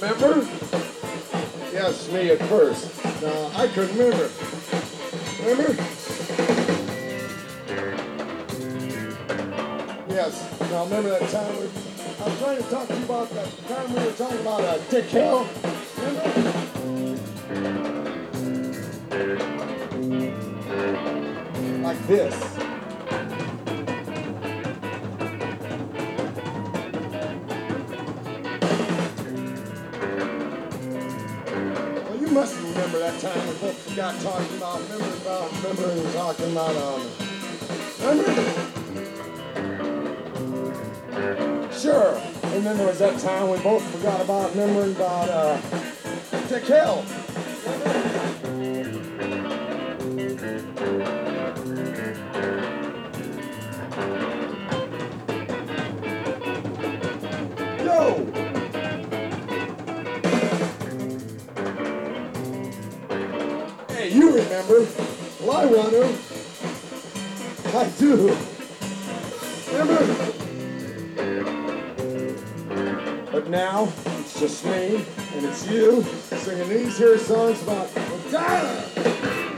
remember? Yes, me at first. No, I couldn't remember. Remember? Yes. Now remember that time I was trying to talk to you about that time we were talking about Dick Hill? Remember? Like this. Well, you must remember that time we both got talking about, remember talking about, remember? Sure. And then there was that time we both forgot about remembering about, Dick Hill. Yo! Hey, you remember? Well, I want to. I do. Remember? But now, it's just me, and it's you, singing these here songs about Madonna.